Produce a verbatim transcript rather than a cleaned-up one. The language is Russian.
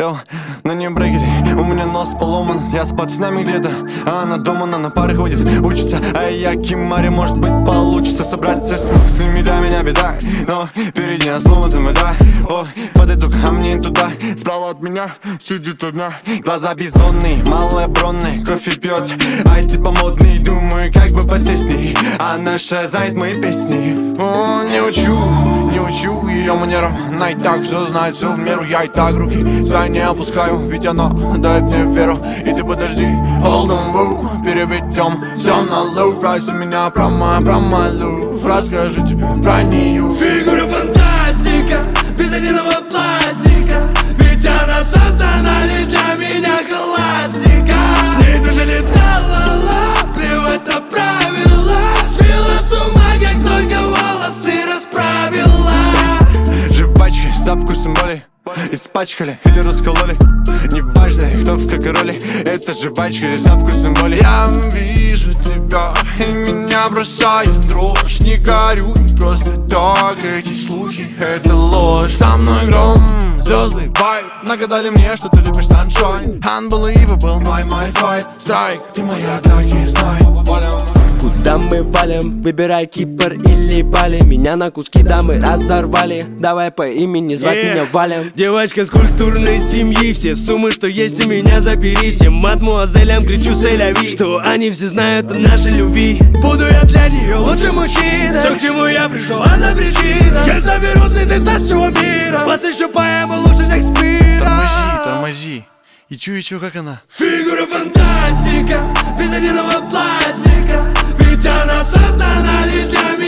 Йо, на ней брекеты, у меня нос поломан. Я с пацанами где-то, а она дома, она на пары ходит, учится. А я Кимари, может быть получится собраться с мыслями, да, меня беда. Но впереди я снова ты да. О, подойду ко мне туда, справа от меня сидит одна. Глаза бездонные, малая бронная, кофе пьет, ай типа модный. Думаю, как бы посесть с ней, она шазает мои песни. О, не учу, не учу ее манерам, она и так все знает, все в меру. Я и так руки свои не опускаю, ведь она дает мне веру. И ты подожди, hold on, woo, переведем все на лув. Спроси меня про мой, про мой лув, расскажу тебе про нее. Фигура фантастика, без единого пластика, ведь она создана лишь для меня классика. С ней тоже летала, плевать на правила, свела с ума, как только волосы расправила. Жвачки со вкусом боли испачкали или раскололи, неважно, кто в какой роли. Это жвачки со вкусом боли. Я вижу тебя, и меня бросает дрожь. Не горю, просто так, эти слухи, это ложь. Со мной гром, звезды, вайб, нагадали мне, что ты любишь sunshine. Unbelievable, my, my fight, strike, ты моя, так и знай. Куда мы валим? Выбирай Кипр или Бали. Меня на куски дамы разорвали. Давай по имени звать yeah. меня Валем. Девочка с культурной семьи, все суммы, что есть у меня забери. Всем мадмуазелям кричу сэляви, что они все знают о нашей любви. Буду я для нее лучший мужчина. Все, к чему я пришел, одна причина. Я заберу цветы со всего мира, посвящу поэму лучше Шекспира. Тормози, тормози. И чу, и чу, как она? Фигура фантастика, без единого пластика, ведь она создана лишь для меня.